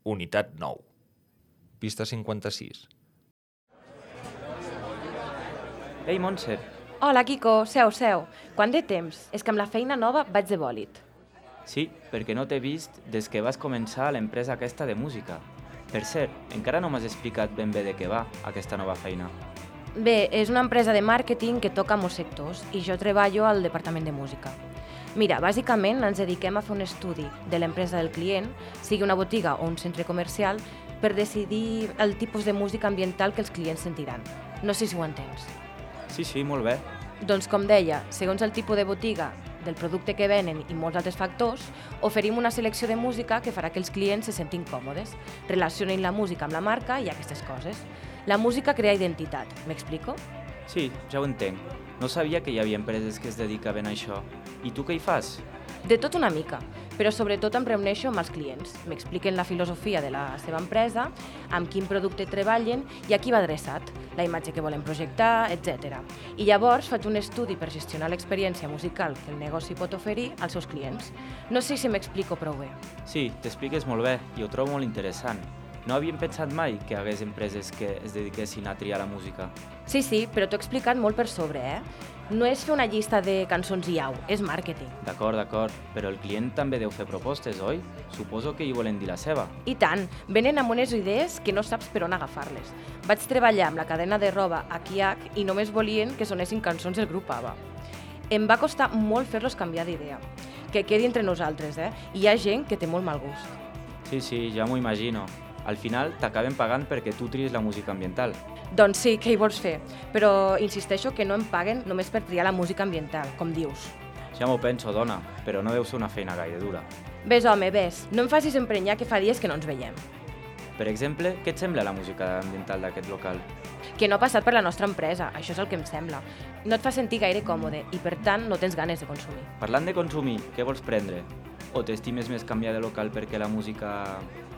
Unitat 9. Pista 56. Ei, Montse. Hola, Quico, seu. Quant de temps? És que amb la feina nova vaig de bòlit. Sí, perquè no t'he vist des que vas començar a l'empresa aquesta de música. Per cert, encara no m'has explicat ben bé de què va aquesta nova feina. Bé, és una empresa de màrqueting que toca molts sectors i jo treballo al departament de música. Mira, bàsicament ens dediquem a fer un estudi de l'empresa del client, sigui una botiga o un centre comercial, per decidir el tipus de música ambiental que els clients sentiran. No sé si ho entens. Sí, molt bé. Doncs com deia, segons el tipus de botiga, del producte que venen i molts altres factors, oferim una selecció de música que farà que els clients se sentin còmodes, relacionin la música amb la marca i aquestes coses. La música crea identitat, m'explico? Sí, ja ho entenc. No sabia que hi havia empreses que es dedicaven a això. I tu què hi fas? De tot una mica, però sobretot em reuneixo amb els clients. M'expliquen la filosofia de la seva empresa, amb quin producte treballen i a qui va adreçat, la imatge que volen projectar, etc. I llavors faig un estudi per gestionar l'experiència musical que el negoci pot oferir als seus clients. No sé si m'explico prou bé. Sí, t'expliques molt bé i ho trobo molt interessant. No havíem pensat mai que hi hagués empreses que es dediquessin a triar la música. Sí, però t'ho he explicat molt per sobre, No és fer una llista de cançons i au, és màrqueting. D'acord, però el client també deu fer propostes, oi? Suposo que hi volen dir la seva. I tant, venen amb unes idees que no saps per on agafar-les. Vaig treballar amb la cadena de roba H&H i només volien que sonessin cançons del grup ABBA. Em va costar molt fer-los canviar d'idea. Que quedi entre nosaltres, I hi ha gent que té molt mal gust. Sí, ja m'ho imagino. Al final t'acaben pagant perquè tu tries la música ambiental. Doncs sí, què hi vols fer? Però insisteixo que no em paguen només per triar la música ambiental, com dius. Ja m'ho penso, dona, però no deu ser una feina gaire dura. Ves, home, no em facis emprenyar que fa dies que no ens veiem. Per exemple, què et sembla la música ambiental d'aquest local? Que no ha passat per la nostra empresa, això és el que em sembla. No et fa sentir gaire còmode i, per tant, no tens ganes de consumir. Parlant de consumir, què vols prendre? O t'estimes més canviar de local perquè la música